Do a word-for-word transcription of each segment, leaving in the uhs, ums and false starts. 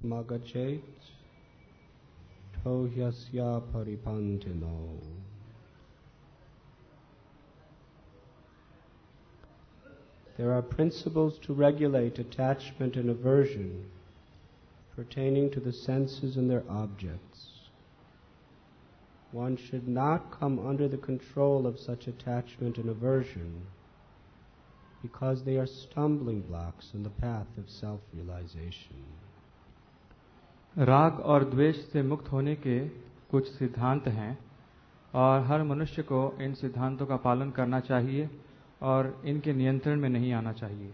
Magachet Tohyasya Paripantino. There are principles to regulate attachment and aversion pertaining to the senses and their objects. One should not come under the control of such attachment and aversion because they are stumbling blocks in the path of self-realization. राग और द्वेष से मुक्त होने के कुछ सिद्धांत हैं और हर मनुष्य को इन सिद्धांतों का पालन करना चाहिए और इनके नियंत्रण में नहीं आना चाहिए.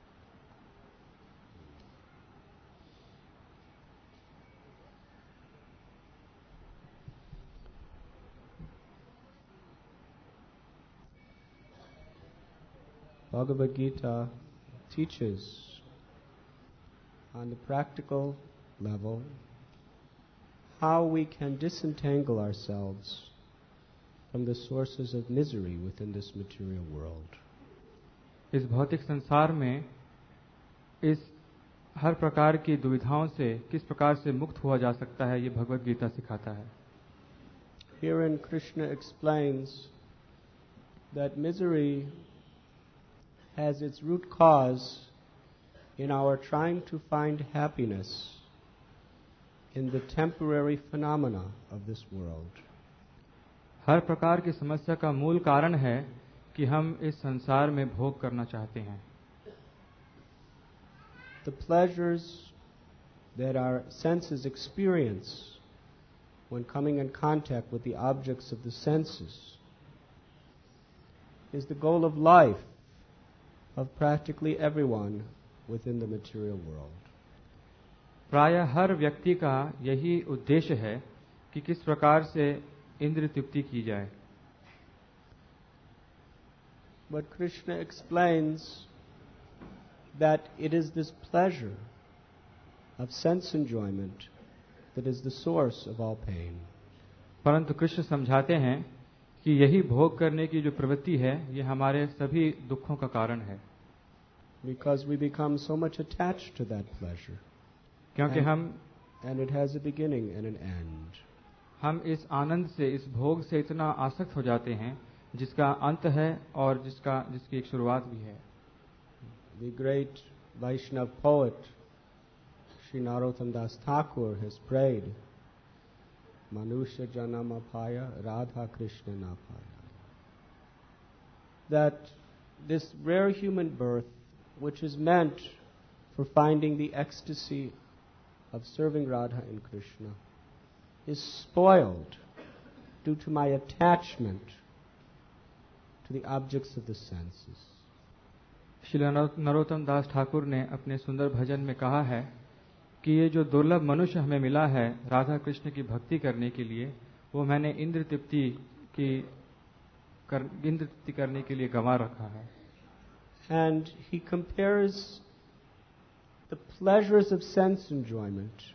Bhagavad Gita teaches on the practical level how we can disentangle ourselves from the sources of misery within this material world. इस भौतिक संसार में इस हर प्रकार की दुविधाओं से किस प्रकार से मुक्त हुआ जा सकता है, ये भगवद गीता सिखाता है. Herein Krishna explains that misery has its root cause in our trying to find happiness in the temporary phenomena of this world. हर प्रकार की समस्या का मूल कारण है कि हम इस संसार में भोग करना चाहते हैं. The pleasures that our senses experience when coming in contact with the objects of the senses is the goal of life of practically everyone within the material world. प्रायः हर व्यक्ति का यही उद्देश्य है कि किस प्रकार से इंद्रिय तृप्ति की जाए. But Krishna explains that it is this pleasure of sense enjoyment that is the source of all pain. परंतु कृष्ण समझाते हैं कि यही भोग करने की जो प्रवृत्ति है, ये हमारे सभी दुखों का कारण है. Because we become so much attached to that pleasure. क्योंकि and, हम and it has a beginning and an end. हम इस आनंद से, इस भोग से इतना आसक्त हो जाते हैं जिसका अंत है और जिसका जिसकी एक शुरुआत भी है. The great Vaishnava poet Sri Narottam Das Thakur has prayed, Manusya Janama Paya Radha Krishna Na Paya, that this rare human birth, which is meant for finding the ecstasy of serving Radha and Krishna, is spoiled due to my attachment to the objects of the senses. Shri Narottam दास ठाकुर ने अपने सुंदर भजन में कहा है कि ये जो दुर्लभ मनुष्य हमें मिला है राधा कृष्ण की भक्ति करने के लिए, वो मैंने इंद्र तृप्ति की कर, इंद्र तृप्ति करने के लिए गंवा रखा है. And he compares the pleasures of sense enjoyment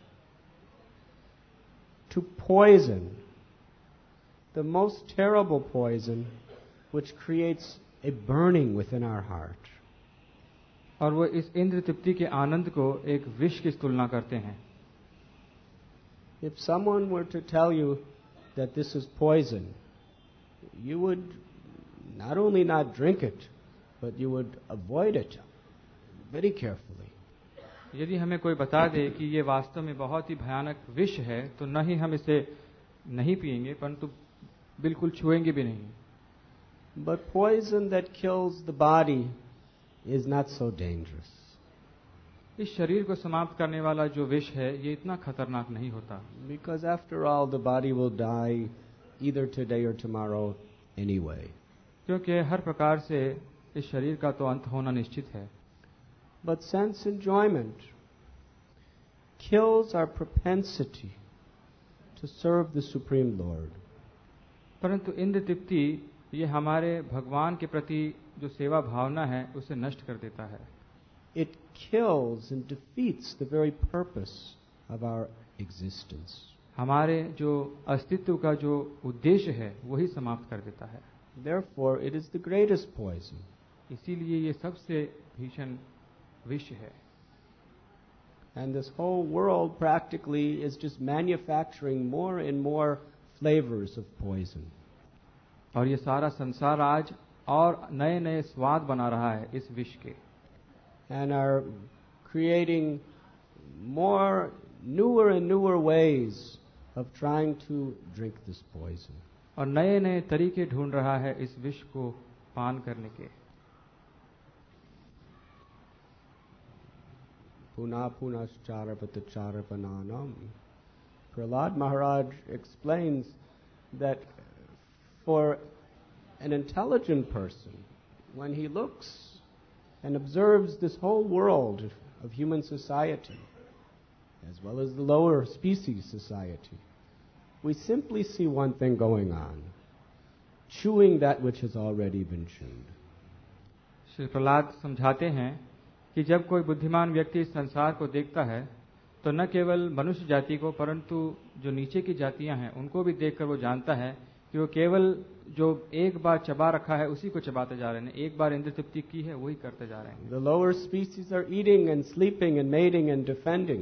to poison, the most terrible poison which creates a burning within our heart. और वो इस इंद्र तृप्ति के आनंद को एक विष की तुलना करते हैं. If someone were to tell you that this is poison, you would not only not drink it, but you would avoid it very carefully. यदि हमें कोई बता दे कि ये वास्तव में बहुत ही भयानक विष है, तो न ही हम इसे नहीं पिएंगे, परंतु बिल्कुल छुएंगे भी नहीं. But poison that kills the body is not so dangerous. इस शरीर को समाप्त करने वाला जो विष है, ये इतना खतरनाक नहीं होता. Because after all, the body will die either today or tomorrow anyway. क्योंकि हर प्रकार से इस शरीर का तो अंत होना निश्चित है. But sense enjoyment kills our propensity to serve the Supreme Lord. परंतु इंद्र तृप्ति ये हमारे भगवान के प्रति जो सेवा भावना है उसे नष्ट कर देता है. It kills and defeats the very purpose of our existence. हमारे जो अस्तित्व का जो उद्देश्य है वही समाप्त कर देता है. Therefore, it is the greatest poison. इसीलिए ये सबसे भीषण विष है. And this whole world practically is just manufacturing more and more flavors of poison. और ये सारा संसार आज और नए नए स्वाद बना रहा है इस विष के. And are creating more newer and newer ways of trying to drink this poison. और नए नए तरीके ढूंढ रहा है इस विष को पान करने के. Puna punashcharapaticharapannam. Prahlad Maharaj explains that for an intelligent person, when he looks and observes this whole world of human society, as well as the lower species society, we simply see one thing going on, chewing that which has already been chewed. Shri Prahlad समझाते हैं कि जब कोई बुद्धिमान व्यक्ति इस संसार को देखता है तो न केवल मनुष्य जाति को परंतु जो नीचे की जातियां हैं उनको भी देखकर वो जानता है कि वो केवल जो एक बार चबा रखा है उसी को चबाते जा रहे हैं, एक बार इंद्र तृप्ति की है वही करते जा रहे हैं. The lower species are eating and sleeping and mating and defending.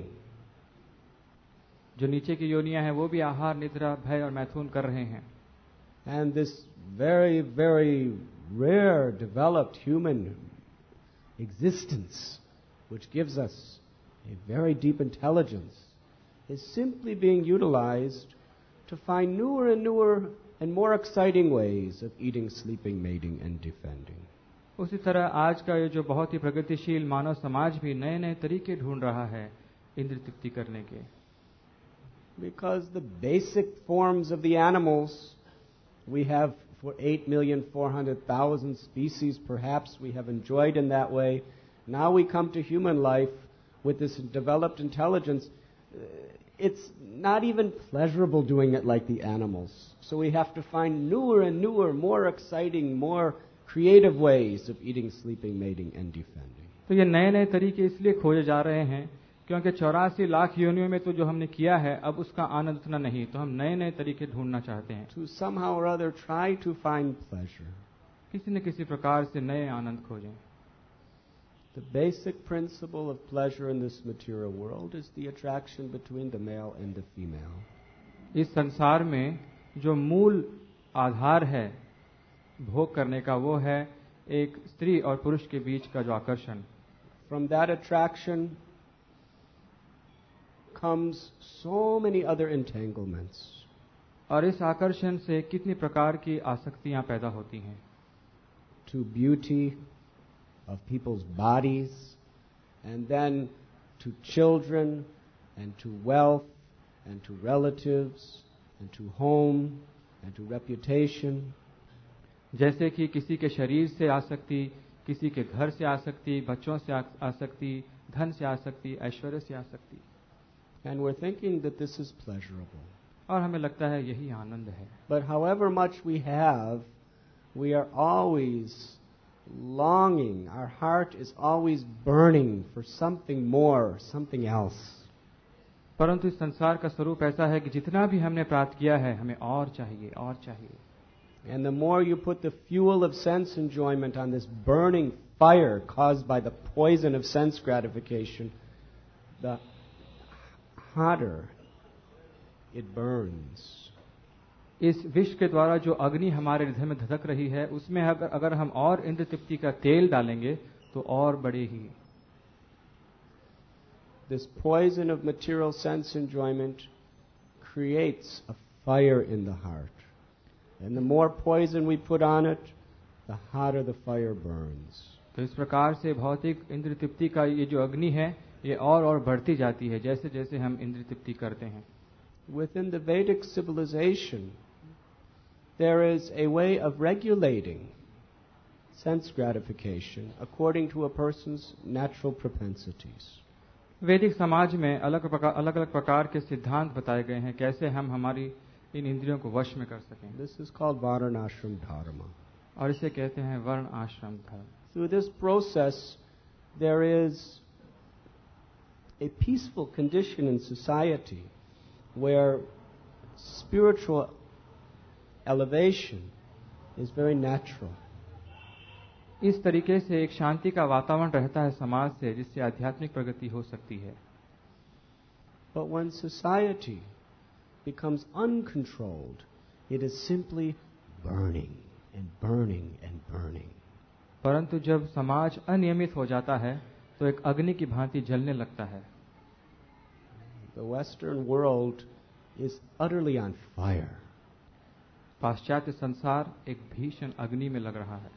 जो नीचे की योनियां हैं वो भी आहार, निद्रा, भय और मैथुन कर रहे हैं. And this very, very rare developed human existence, which gives us a very deep intelligence, is simply being utilized to find newer and newer and more exciting ways of eating, sleeping, mating, and defending. उसी तरह आज का ये जो बहुत ही प्रगतिशील मानव समाज भी नए नए तरीके ढूंढ रहा है इंद्र तृप्ति करने के. Because the basic forms of the animals, we have for eight million four hundred thousand species, perhaps we have enjoyed in that way. Now we come to human life with this developed intelligence. It's not even pleasurable doing it like the animals. So we have to find newer and newer, more exciting, more creative ways of eating, sleeping, mating, and defending. तो ये नए नए तरीके इसलिए खोजे जा रहे हैं क्योंकि चौरासी लाख योनियों में तो जो हमने किया है अब उसका आनंद उतना नहीं, तो हम नए नए तरीके ढूंढना चाहते हैं. To somehow or other try to find pleasure. किसी न किसी प्रकार से नए आनंद खोजें. The basic principle of pleasure in this material world is the attraction between the male and the female. इस संसार में जो मूल आधार है भोग करने का वो है एक स्त्री और पुरुष के बीच का जो आकर्षण. From that attraction comes so many other entanglements. और इस आकर्षण से कितनी प्रकार की आसक्तियां पैदा होती हैं. To beauty of people's bodies, and then to children, and to wealth, and to relatives, and to home, and to reputation. जैसे कि किसी के शरीर से आसक्ति, किसी के घर से आसक्ति, बच्चों से आसक्ति, धन से आसक्ति, ऐश्वर्य से आसक्ति. And we're thinking that this is pleasurable. और हमें लगता है यही आनंद है. But however much we have, we are always longing, our heart is always burning for something more, something else. परंतु इस संसार का स्वरूप ऐसा है कि जितना भी हमने प्राप्त किया है हमें और चाहिए, और चाहिए. And the more you put the fuel of sense enjoyment on this burning fire caused by the poison of sense gratification, the hotter it burns. इस विष के द्वारा जो अग्नि हमारे हृदय में धधक रही है उसमें अगर अगर हम और इंद्र तृप्ति का तेल डालेंगे तो और बढ़ेगी. This poison of material sense enjoyment creates a fire in the heart. And the more poison we put on it, the hotter the fire burns. तो इस प्रकार से भौतिक इंद्र तृप्ति का ये जो अग्नि है ये और और बढ़ती जाती है जैसे जैसे हम इंद्र तृप्ति करते हैं. Within the Vedic civilization, there is a way of regulating sense gratification according to a person's natural propensities. वैदिक समाज में अलग प्रकार अलग अलग प्रकार के सिद्धांत बताए गए हैं कैसे हम हमारी इन इंद्रियों को वश में कर सकें. This is called Varnashram Dharma. और इसे कहते हैं वर्ण आश्रम धर्म. Through this process, there is a peaceful condition in society where spiritual elevation is very natural. इस तरीके से एक शांति का वातावरण रहता है समाज से जिससे आध्यात्मिक प्रगति हो सकती है. But when society becomes uncontrolled, it is simply burning and burning and burning. परंतु जब समाज अनियमित हो जाता है तो एक अग्नि की भांति जलने लगता है. The Western world is utterly on fire. पाश्चात्य संसार एक भीषण अग्नि में लग रहा है.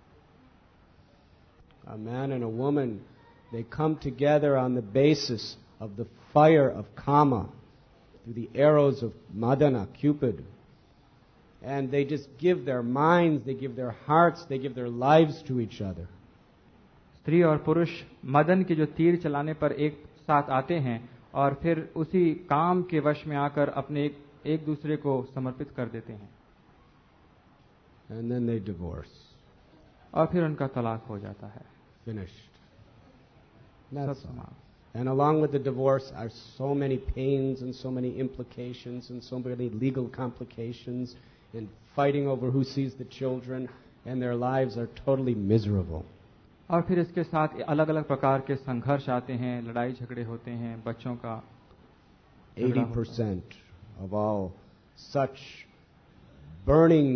A man and a woman, they come together on the basis of the fire of Kama, through the arrows of Madana, Cupid. And they just give their minds, they give their hearts, they give their lives to each other. स्त्री और पुरुष मदन के जो तीर चलाने पर एक साथ आते हैं और फिर उसी काम के वश में आकर अपने एक, एक दूसरे को समर्पित कर देते हैं. And then they divorce. और फिर उनका तलाक हो जाता है. Finished. That's सब all. समाप्त. And along with the divorce are so many pains and so many implications and so many legal complications and fighting over who sees the children, and their lives are totally miserable. और फिर इसके साथ अलग अलग प्रकार के संघर्ष आते हैं, लड़ाई झगड़े होते हैं, बच्चों का. eighty percent of all such burning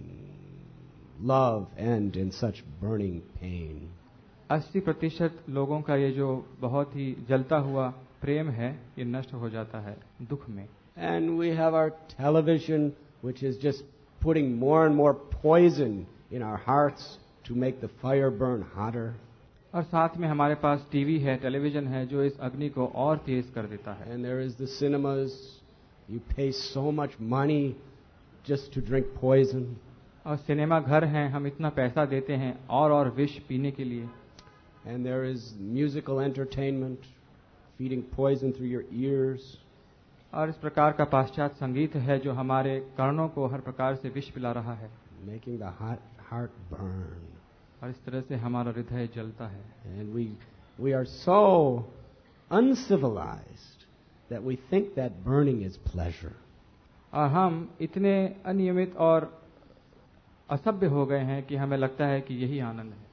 love end in such burning pain. अस्सी प्रतिशत लोगों का ये जो बहुत ही जलता हुआ प्रेम है ये नष्ट हो जाता है दुख में. And we have our television, which is just putting more and more poison in our hearts to make the fire burn hotter. और साथ में हमारे पास टीवी है, टेलीविजन है जो इस अग्नि को और तेज कर देता है. And there is the cinemas. You pay so much money just to drink poison. और सिनेमा घर हैं, हम इतना पैसा देते हैं और और विष पीने के लिए. And there is musical entertainment, feeding poison through your ears. और इस प्रकार का पाश्चात्य संगीत है जो हमारे कर्णों को हर प्रकार से विष पिला रहा है. Making the hot heart burn. और इस तरह से हमारा हृदय जलता है. And we we are so uncivilized that we think that burning is pleasure. और हम इतने अनियमित और असभ्य हो गए हैं कि हमें लगता है कि यही आनंद है.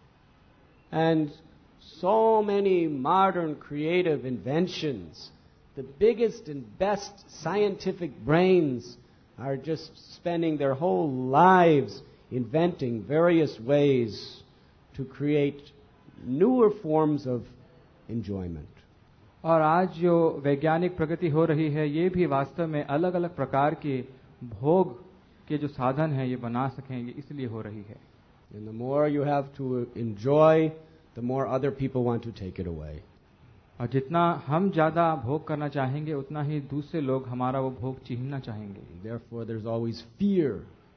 And so many modern creative inventions, the biggest and best scientific brains are just spending their whole lives inventing various ways to create newer forms of enjoyment. और आज जो वैज्ञानिक प्रगति हो रही है ये भी वास्तव में अलग अलग प्रकार के भोग के जो साधन हैं ये बना सकें, ये इसलिए हो रही है. And the more you have to enjoy, the more other people want to take it away. और जितना हम ज्यादा भोग करना चाहेंगे उतना ही दूसरे लोग हमारा वो भोग छीनना चाहेंगे. Therefore, there's always fear,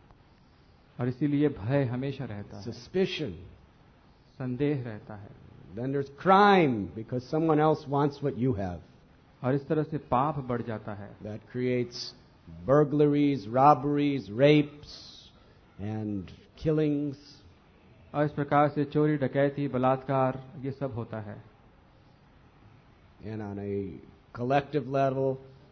और इसीलिए भय हमेशा रहता है, suspicion. संदेह रहता है. Then there's crime because someone else wants what you have. और इस तरह से पाप बढ़ जाता है. That creates burglaries, robberies, rapes, and killings. और इस प्रकार से चोरी, डकैती, बलात्कार ये सब होता है. And on a collective level,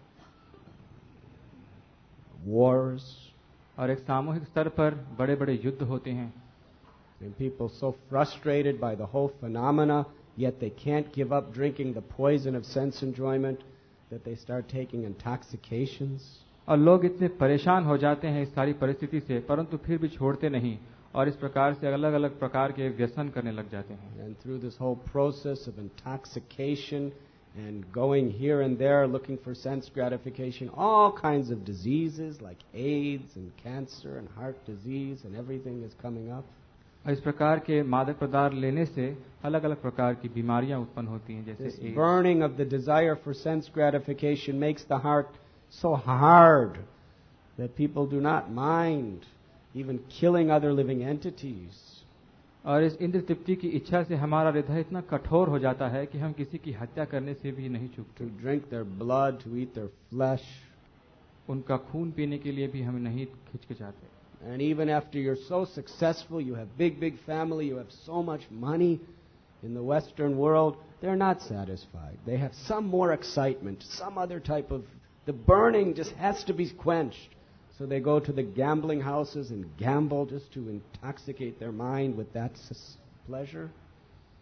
wars. और एक सामूहिक स्तर पर बड़े बड़े युद्ध होते हैं. And people so frustrated by the whole phenomena, yet they can't give up drinking the poison of sense enjoyment, that they start taking intoxications. और लोग इतने परेशान हो जाते हैं इस सारी परिस्थिति से, परंतु फिर भी छोड़ते नहीं और इस प्रकार से अलग अलग प्रकार के व्यसन करने लग जाते हैं. And through this whole process of intoxication and going here and there looking for sense gratification, all kinds of diseases like AIDS and cancer and heart disease and everything is coming up. और इस प्रकार के मादक पदार्थ लेने से अलग अलग प्रकार की बीमारियां उत्पन्न होती हैं, जैसे This AIDS. burning of the desire for sense gratification makes the heart so hard that people do not mind even killing other living entities. और इस इंद्र तृप्ति की इच्छा से हमारा हृदय इतना कठोर हो जाता है कि हम किसी की हत्या करने से भी नहीं चूकते. To drink their blood, to eat their flesh. उनका खून पीने के लिए भी हम नहीं हिचकिचाते. And even after you're so successful, you have big, big family, you have so much money in the Western world, they're not satisfied. They have some more excitement, some other type of... The burning just has to be quenched. So they go to the gambling houses and gamble just to intoxicate their mind with that pleasure.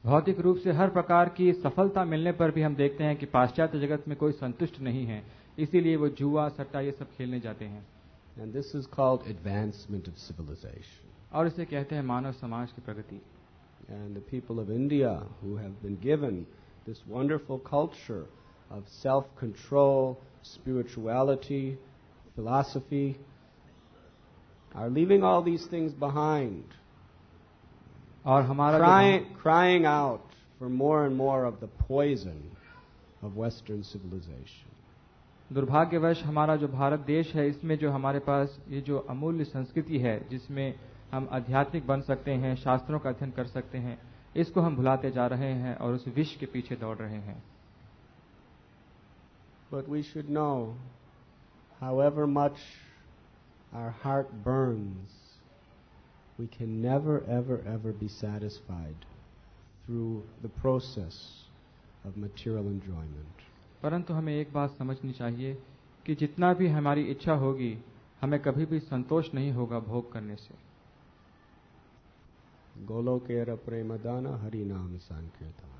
भौतिक रूप से हर प्रकार की सफलता मिलने पर भी हम देखते हैं कि पाश्चात्य जगत में कोई संतुष्ट नहीं है, इसीलिए वो जुआ सट्टा ये सब खेलने जाते हैं। And this is called advancement of civilization. और इसे कहते हैं मानव समाज की प्रगति। And the people of India who have been given this wonderful culture of self-control, spirituality, philosophy, are leaving all these things behind. और हमारा crying, crying out for more and more of the poison of Western civilization. दुर्भाग्यवश हमारा जो भारत देश है, इसमें जो हमारे पास ये जो अमूल्य संस्कृति है, जिसमें हम आध्यात्मिक बन सकते हैं, शास्त्रों का अध्ययन कर सकते हैं, इसको हम भुलाते जा रहे हैं और उस विष के पीछे दौड़ रहे हैं। But we should know, however much our heart burns, we can never, ever, ever be satisfied through the process of material enjoyment. परंतु हमें एक बात समझनी चाहिए कि जितना भी हमारी इच्छा होगी, हमें कभी भी संतोष नहीं होगा भोग करने से। Golokera premadana harinam sankirtan.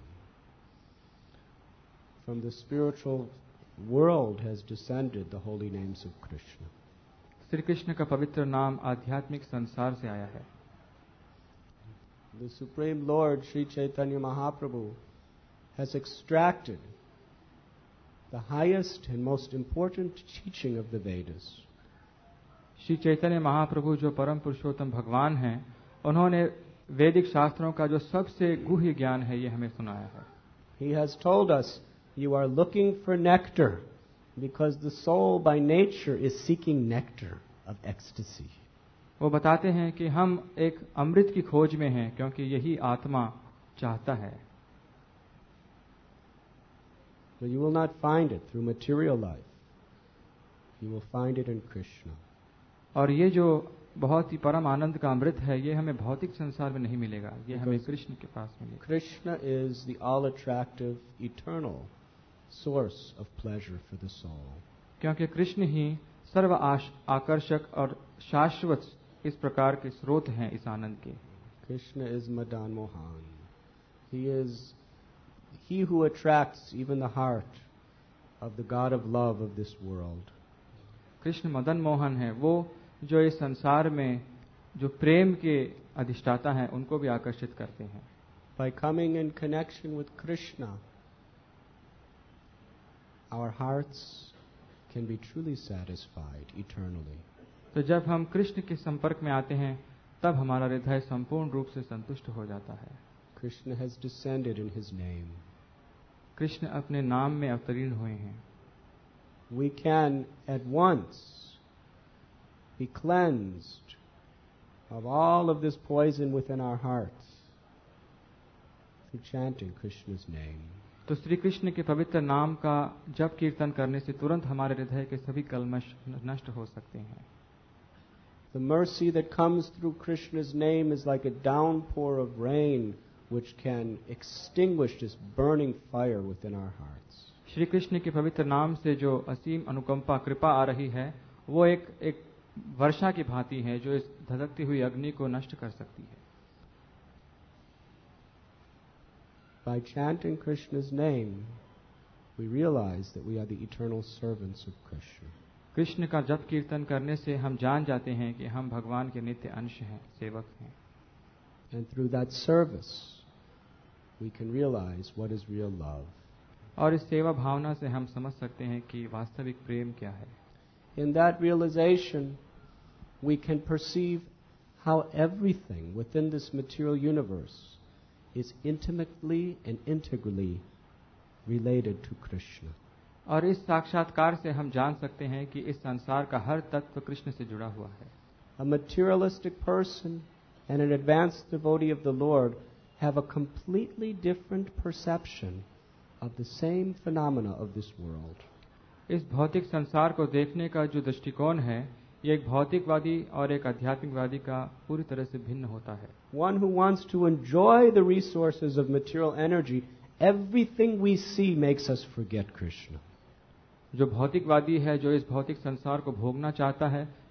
From the spiritual world has descended the holy names of Krishna. Shri Krishna का पवित्र नाम आध्यात्मिक संसार से आया है। The Supreme Lord Sri Chaitanya Mahaprabhu has extracted the highest and most important teaching of the Vedas. Shri Chaitanya Mahaprabhu जो परम पुरुषोत्तम भगवान हैं, उन्होंने वैदिक शास्त्रों का जो सबसे गुह्य ज्ञान है, ये हमें सुनाया है। He has told us, you are looking for nectar because the soul by nature is seeking nectar of ecstasy. वो बताते हैं कि हम एक अमृत की खोज में हैं, क्योंकि यही आत्मा चाहता है। But you will not find it through material life. You will find it in Krishna. और ये जो बहुत ही परम आनंद का अमृत है, ये हमें भौतिक संसार में नहीं मिलेगा, ये हमें कृष्ण के पास मिलेगा। Krishna is the all-attractive, eternal source of pleasure for the soul. क्योंकि कृष्ण ही सर्व आकर्षक और शाश्वत इस प्रकार के स्रोत हैं इस आनंद के। Krishna is Madan Mohan. He is he who attracts even the heart of the God of love of this world. Krishna Madan Mohan है, वो जो इस संसार में जो प्रेम के अधिष्ठाता हैं, उनको भी आकर्षित करते हैं। By coming in connection with Krishna, our hearts can be truly satisfied eternally. तो जब हम कृष्ण के संपर्क में आते हैं, तब हमारा हृदय संपूर्ण रूप से संतुष्ट हो जाता है। Krishna has descended in his name. Krishna अपने नाम में अवतीर्ण हुए हैं। We can at once be cleansed of all of this poison within our hearts through chanting Krishna's name. तो श्री कृष्ण के पवित्र नाम का जप कीर्तन करने से तुरंत हमारे हृदय के सभी कल्मश नष्ट हो सकते हैं। The mercy that comes through Krishna's name is like a downpour of rain which can extinguish this burning fire within our hearts. Shri Krishna के पवित्र नाम से जो असीम अनुकंपा कृपा आ रही है, वो एक एक वर्षा की भांति है जो इस धधकती हुई अग्नि को नष्ट कर सकती है। By chanting Krishna's name, we realize that we are the eternal servants of Krishna. Krishna का जप कीर्तन करने से हम जान जाते हैं कि हम भगवान के नित्य अंश हैं, सेवक हैं। And through that service, we can realize what is real love. और इस सेवा भावना से हम समझ सकते हैं कि वास्तविक प्रेम क्या है। In that realization, we can perceive how everything within this material universe is intimately and integrally related to Krishna. और इस साक्षात्कार से हम जान सकते हैं कि इस संसार का हर तत्व कृष्ण से जुड़ा हुआ है। A materialistic person and an advanced devotee of the Lord have a completely different perception of the same phenomena of this world. इस भौतिक संसार को देखने का जो दृष्टिकोण है, ये एक भौतिकवादी और एक आध्यात्मिकवादी का पूरी तरह से भिन्न होता है। One who wants to enjoy the resources of material energy, everything we see makes us forget Krishna. जो भौतिकवादी है, जो इस भौतिक संसार को भोगना चाहता है,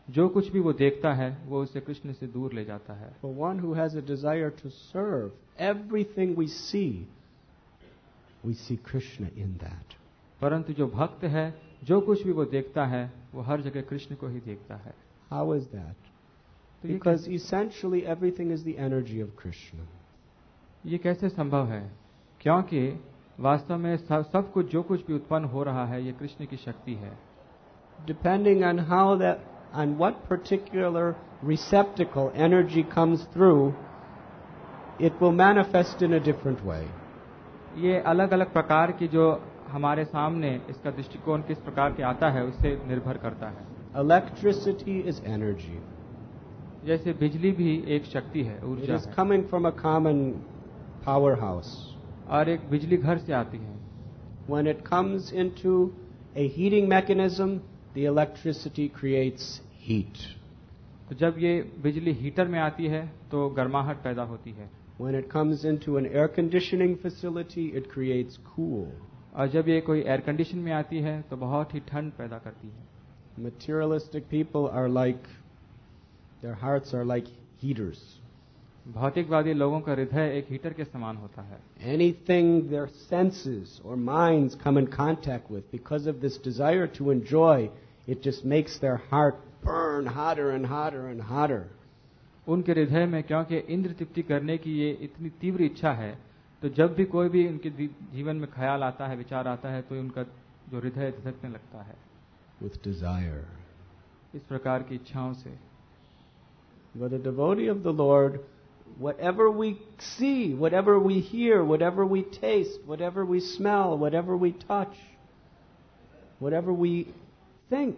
जो कुछ भी वो देखता है वो उसे कृष्ण से दूर ले जाता है। For one who has a desire to serve, everything we see, we see Krishna in that. परंतु जो भक्त है, जो कुछ भी वो देखता है वो हर जगह कृष्ण को ही देखता है। How is that? तो ये Because essentially everything is the energy of Krishna. ये कैसे संभव है? क्योंकि वास्तव में सब सब कुछ जो कुछ भी उत्पन्न हो रहा है ये कृष्ण की शक्ति है। Depending on how that, on what particular receptacle energy comes through, it will manifest in a different way. ये अलग अलग प्रकार की जो हमारे सामने इसका दृष्टिकोण किस प्रकार के आता है उससे निर्भर करता है। Electricity is energy. जैसे बिजली भी एक शक्ति है, It ऊर्जा is है, coming from a common powerhouse. और एक बिजली घर से आती है। When it comes into a heating mechanism, the electricity creates heat. तो जब ये बिजली हीटर में आती है तो गर्माहट पैदा होती है, When it comes into an air conditioning facility, it creates cool. और जब ये कोई एयर कंडीशन में आती है तो बहुत ही ठंड पैदा करती है। Materialistic people are like, their hearts are like heaters. भौतिकवादी लोगों का हृदय एक हीटर के समान होता है। Anything their senses or minds come in contact with, because of this desire to enjoy, it just makes their heart burn hotter and hotter and hotter. उनके हृदय में क्योंकि इंद्र तृप्ति करने की ये इतनी तीव्र इच्छा है, तो जब भी कोई भी उनके जीवन में ख्याल आता है, विचार आता है, तो उनका जो हृदय धड़कने लगता है With desire. इस प्रकार की इच्छाओं से। But a devotee of the Lord, whatever we see, whatever we hear, whatever we taste, whatever we smell, whatever we touch, whatever we think,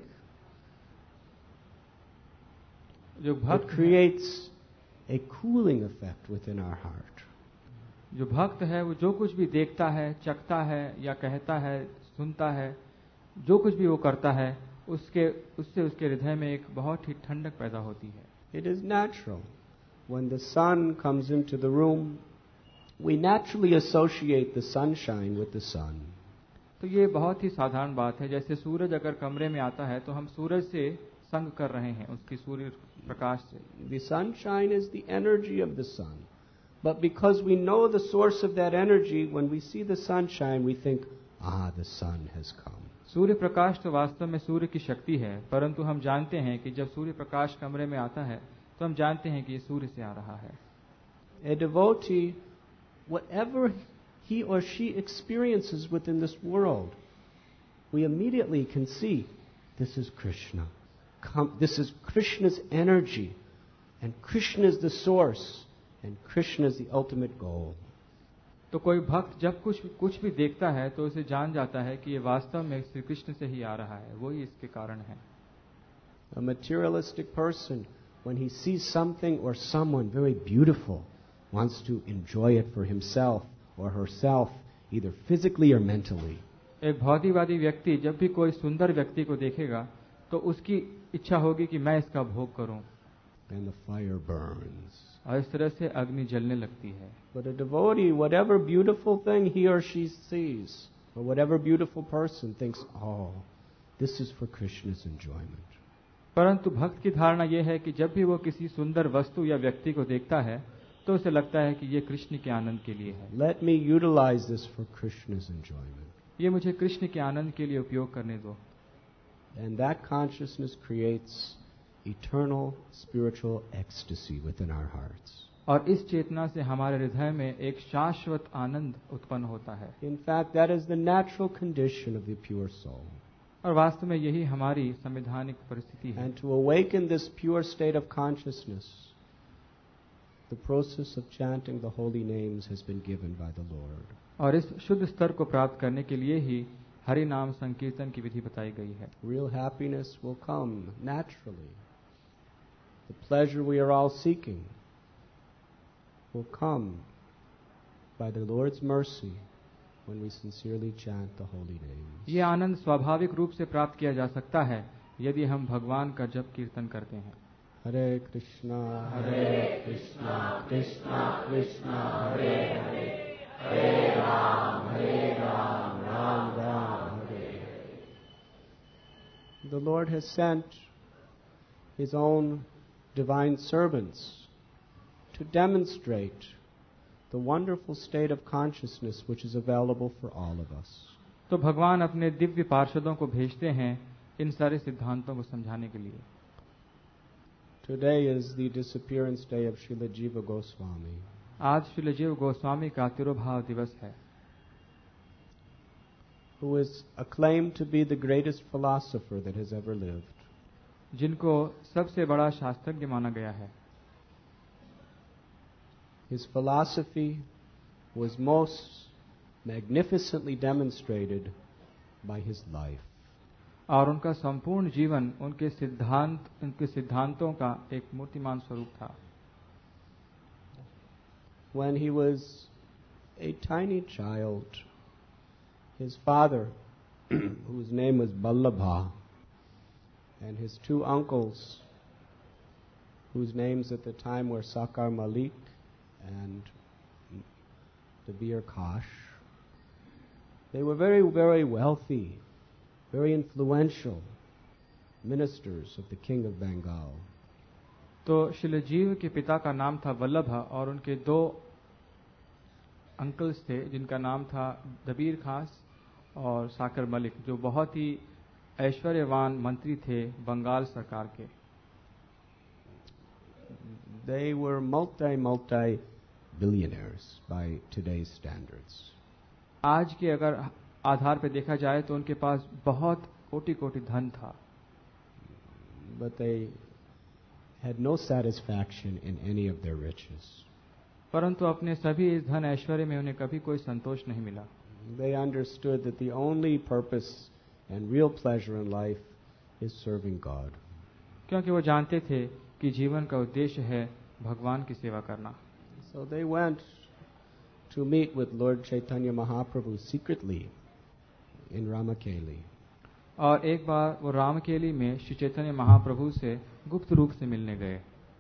जो it भक्त है, creates a cooling effect within our heart. जो भक्त है वो जो कुछ भी देखता है, चखता है या कहता है, सुनता है, जो कुछ भी वो करता है, उसके उससे उसके हृदय में एक बहुत ही ठंडक पैदा होती है। It is natural. When the sun comes into the room, we naturally associate the sunshine with the sun. तो ये बहुत ही साधारण बात है। जैसे सूरज अगर कमरे में आता है तो हम सूरज से संग कर रहे हैं, उसकी सूर्य प्रकाश से। The sunshine is the energy of the sun. But because we know the source of that energy, when we see the sunshine, we think, ah, the sun has come. Surya Prakash तो वास्तव में सूर्य की शक्ति है, परंतु हम जानते हैं कि जब सूर्य प्रकाश कमरे में आता है तो हम जानते हैं कि ये सूर्य से आ रहा है। A devotee, whatever he or she experiences within this world, we immediately can see this is Krishna. Come, this is Krishna's energy, and Krishna is the source, and Krishna is the ultimate goal. तो कोई भक्त जब कुछ कुछ भी देखता है तो उसे जान जाता है कि ये वास्तव में श्री कृष्ण से ही आ रहा है, वही इसके कारण है। A materialistic person, when he sees something or someone very beautiful, wants to enjoy it for himself or herself, either physically or mentally. एक भौतिकवादी व्यक्ति जब भी कोई सुंदर व्यक्ति को देखेगा तो उसकी इच्छा होगी कि मैं इसका भोग करूं, And the fire burns. और इस तरह से अग्नि जलने लगती है। But a devotee, whatever beautiful thing he or she sees, or whatever beautiful person thinks, oh, this is for Krishna's enjoyment. परंतु भक्त की धारणा यह है कि जब भी वो किसी सुंदर वस्तु या व्यक्ति को देखता है तो उसे लगता है कि ये कृष्ण के आनंद के लिए है। Let me utilize this for Krishna's enjoyment. ये मुझे कृष्ण के आनंद के लिए उपयोग करने दो। And that consciousness creates eternal spiritual ecstasy within our hearts. और इस चेतना से हमारे हृदय में एक शाश्वत आनंद उत्पन्न होता है। In fact, that is the natural condition of the pure soul. और वास्तव में यही हमारी संवैधानिक परिस्थिति है। And to awaken this pure state of consciousness, the process of chanting the holy names has been given by the Lord. और इस शुद्ध स्तर को प्राप्त करने के लिए ही हरि नाम संकीर्तन की विधि बताई गई है। Real happiness will come naturally. The pleasure we are all seeking will come by the Lord's mercy when we sincerely chant the holy names. ये आनंद स्वाभाविक रूप से प्राप्त किया जा सकता है यदि हम भगवान का जप कीर्तन करते हैं। Hare Krishna, Hare Krishna, Krishna Krishna, Hare Hare, Hare Ram, Hare Ram, Ram Ram, Hare Hare. The Lord has sent his own divine servants to demonstrate the wonderful state of consciousness which is available for all of us. तो भगवान अपने दिव्य पार्षदों को भेजते हैं इन सारे सिद्धांतों को समझाने के लिए। Today is the disappearance day of Srila Jiva Goswami. आज श्रील जीव गोस्वामी का तिरोभाव दिवस है, who is acclaimed to be the greatest philosopher that has ever lived. जिनको सबसे बड़ा शास्त्रज्ञ माना गया है। His philosophy was most magnificently demonstrated by his life. और उनका संपूर्ण जीवन उनके सिद्धांत उनके सिद्धांतों का एक मूर्तिमान स्वरूप था। When he was a tiny child, his father, whose name was Ballabha, and his two uncles, whose names at the time were Sakar Malik and Dabir Kash, they were very, very wealthy, very influential ministers of the King of Bengal. तो श्रील जीव के पिता का नाम था वल्लभ और उनके दो अंकल्स थे जिनका नाम था दबीर खास और साकर मलिक, जो बहुत ही ऐश्वर्यवान मंत्री थे बंगाल सरकार के। They were multi multi billionaires by today's standards. आज के अगर आधार पर देखा जाए तो उनके पास बहुत कोटि कोटि धन था, but they had no satisfaction in any of their riches. परंतु अपने सभी इस धन ऐश्वर्य में उन्हें कभी कोई संतोष नहीं मिला। They understood that the only purpose and real pleasure in life is serving God. क्योंकि वो जानते थे कि जीवन का उद्देश्य है भगवान की सेवा करना। So they went to meet with Lord Chaitanya Mahaprabhu secretly in Ramakeli. और एक बार वो रामकेली में श्री चैतन्य महाप्रभु से गुप्त रूप से मिलने गए।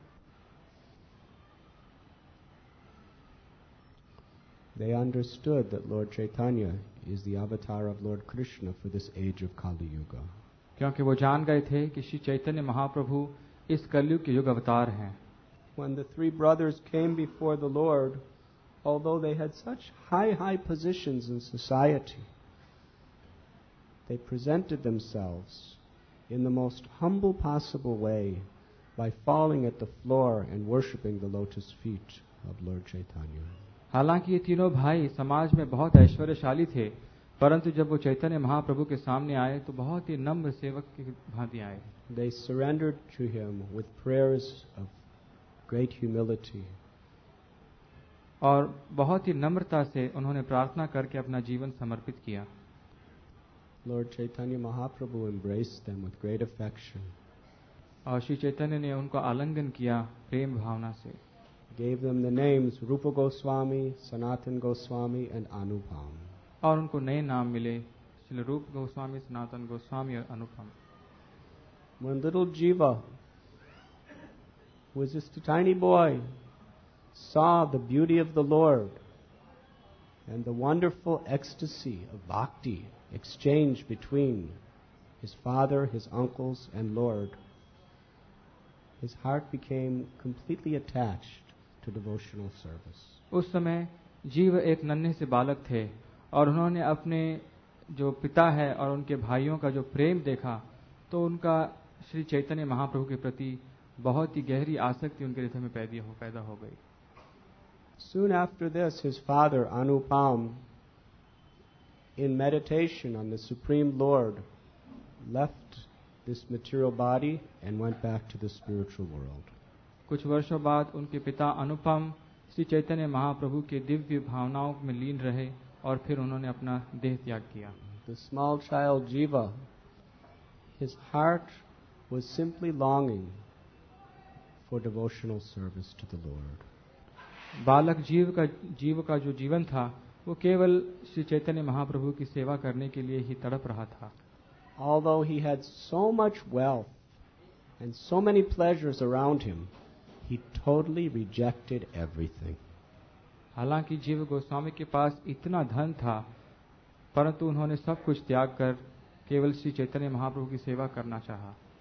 They understood that Lord Chaitanya is the avatar of Lord Krishna for this age of Kali Yuga. क्योंकि वो जान गए थे कि श्री चैतन्य महाप्रभु इस कलयुग के युग अवतार हैं। When the three brothers came before the Lord, although they had such high, high positions in society, they presented themselves in the most humble possible way by falling at the floor and worshipping the lotus feet of Lord Chaitanya. हालांकि ये तीनों भाई समाज में बहुत ऐश्वर्यशाली थे, परंतु जब वो चैतन्य महाप्रभु के सामने आए तो बहुत ही नम्र सेवक की भांति आए। They surrendered to him with prayers of great humility. और बहुत ही नम्रता से उन्होंने प्रार्थना करके अपना जीवन समर्पित किया। Lord Chaitanya Mahaprabhu embraced them with great affection. और श्री चैतन्य ने उनको आलिंगन किया प्रेम भावना से। Gave them the names Rupa Goswami, Sanatan Goswami, and Anupam. और उनको नए नाम मिले, श्री रूप गोस्वामी, सनातन गोस्वामी और अनुपम। When little Jiva, who was just a tiny boy, saw the beauty of the Lord and the wonderful ecstasy of bhakti exchanged between his father, his uncles, and Lord, his heart became completely attached to devotional service. उस समय जीव एक नन्हे से बालक थे और उन्होंने अपने जो पिता है और उनके भाइयों का जो प्रेम देखा तो उनका श्री चैतन्य महाप्रभु के प्रति बहुत ही गहरी आसक्ति उनके हृदय में पैदा हो पैदा हो गई। Soon after this, his father Anupam, in meditation on the Supreme Lord, left this material body and went back to the spiritual world. कुछ वर्षों बाद उनके पिता अनुपम श्री चैतन्य महाप्रभु के दिव्य भावनाओं में लीन रहे और फिर उन्होंने अपना देह त्याग किया। The small child Jiva, his heart was simply longing for devotional service to the Lord. बालक जीव का जीव का जो जीवन था वो केवल श्री चैतन्य महाप्रभु की सेवा करने के लिए ही तड़प रहा था। Although he had so much wealth and so many pleasures around him, he totally rejected everything. हालांकि जीव गोस्वामी के पास इतना धन था, परंतु उन्होंने सब कुछ त्याग कर केवल श्री चैतन्य महाप्रभु की सेवा करना चाहा।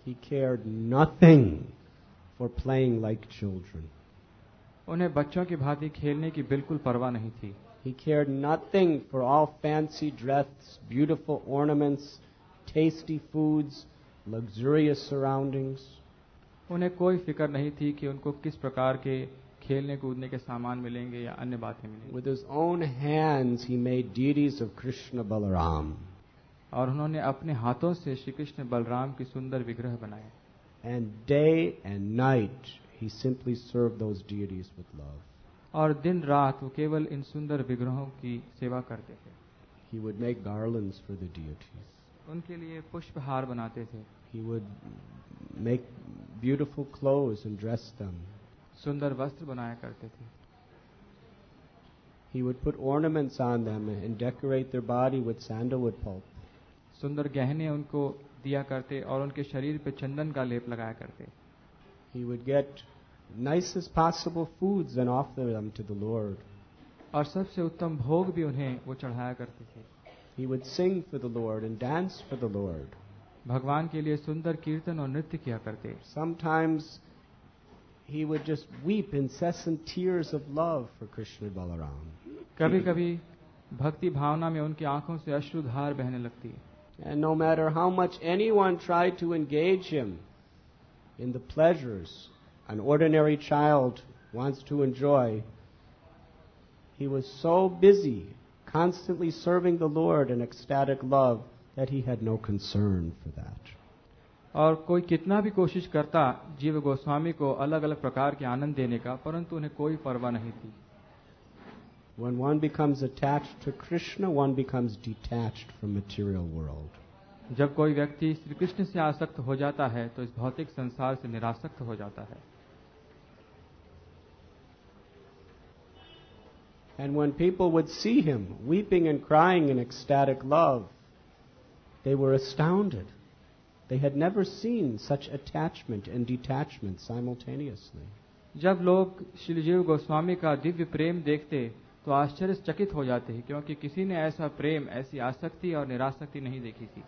He cared nothing for playing like children. उन्हें बच्चों की भांति खेलने की बिल्कुल परवाह नहीं थी। He cared nothing for all fancy dress, beautiful ornaments, tasty foods, luxurious surroundings. उन्हें कोई फिक्र नहीं थी कि उनको किस प्रकार के खेलने कूदने के सामान मिलेंगे या अन्य बातें मिलेंगी। With his own hands he made deities of Krishna Balaram. और उन्होंने अपने हाथों से श्री कृष्ण बलराम की सुंदर विग्रह बनाए। And day and night he simply served those deities with love. और दिन रात वो केवल इन सुंदर विग्रहों की सेवा करते थे। He would make garlands for the deities. उनके लिए पुष्पहार बनाते थे। He would make beautiful clothes and dress them. सुंदर वस्त्र बनाया करते थे। He would put ornaments on them and decorate their body with sandalwood pulp. सुंदर गहने उनको दिया करते और उनके शरीर पे चंदन का लेप लगाया करते। He would get nicest possible foods and offer them to the Lord. और सबसे उत्तम भोग भी उन्हें वो चढ़ाया करते थे। He would sing for the Lord and dance for the Lord. भगवान के लिए सुंदर कीर्तन और नृत्य किया करते। Sometimes he would just weep incessant tears of love for Krishna Balaram. कभी-कभी भक्ति भावना में उनकी आंखों से अश्रुधार बहने लगती। And no matter how much anyone tried to engage him in the pleasures an ordinary child wants to enjoy, he was so busy constantly serving the Lord in ecstatic love that he had no concern for that. और कोई कितना भी कोशिश करता जीव गोस्वामी को अलग अलग प्रकार के आनंद देने का, परंतु उन्हें कोई परवाह नहीं थी। When one becomes attached to Krishna, one becomes detached from material world. जब कोई व्यक्ति श्री कृष्ण से आसक्त हो जाता है तो इस भौतिक संसार से निरासक्त हो जाता है। And when people would see him weeping and crying in ecstatic love, they were astounded. They had never seen such attachment and detachment simultaneously. जब लोग श्री जीव गोस्वामी का दिव्य प्रेम देखते तो आश्चर्यचकित हो जाते हैं, क्योंकि किसी ने ऐसा प्रेम, ऐसी आसक्ति और निरासक्ति नहीं देखी थी।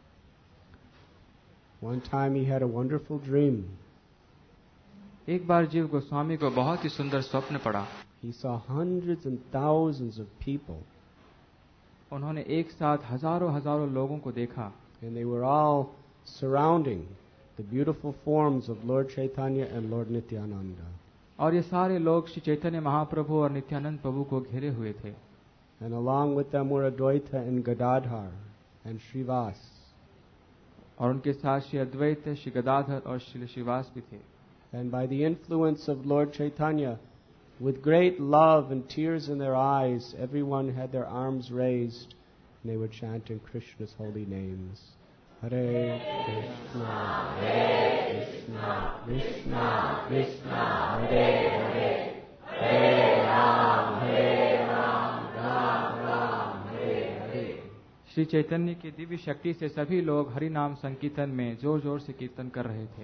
One time he had a wonderful dream. एक बार जीव गोस्वामी को बहुत ही सुंदर स्वप्न पड़ा। He saw hundreds and thousands of people. उन्होंने एक साथ हजारों हजारों लोगों को देखा। And they were all surrounding the beautiful forms of Lord Chaitanya and Lord Nityananda. और ये सारे लोग श्री चैतन्य महाप्रभु और नित्यानंद प्रभु को घेरे हुए थे। And along with them were Advaita and Gadadhar and Srivas. और उनके साथ श्री अद्वैत, श्री गदाधर और श्री श्रीवास भी थे। And by the influence of Lord Chaitanya, with great love and tears in their eyes, everyone had their arms raised and they were chanting Krishna's holy names. Hare Krishna, Hare Krishna, Krishna Krishna, Hare Hare, Hare Ram, Hare Ram, Ram Ram, Hare Hare. Shri Chaitanya की दिव्य शक्ति से सभी लोग हरि नाम संकीर्तन में जोर जोर से कीर्तन कर रहे थे।